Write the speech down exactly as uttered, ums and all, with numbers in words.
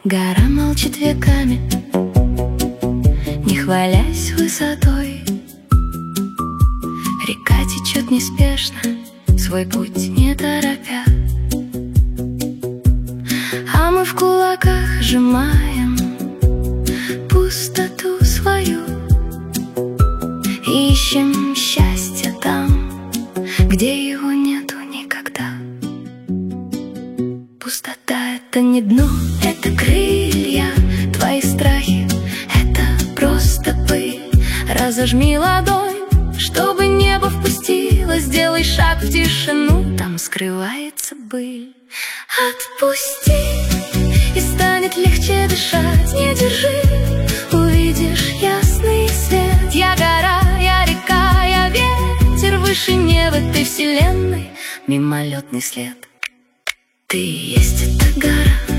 Гора молчит веками, не хвалясь высотой. Река течет неспешно, свой путь не торопя. А мы в кулаках сжимаем пустоту свою, ищем счастье там, где его нету никогда. Пустота — это не дно, это крылья. Твои страхи — это просто пыль. Разожми ладонь, чтобы небо впустило. Сделай шаг в тишину, там скрывается быль. Отпусти, и станет легче дышать. Не держи, увидишь ясный свет. Я гора, я река, я ветер. Выше неба этой вселенной мимолетный след. Ты и есть эта гора.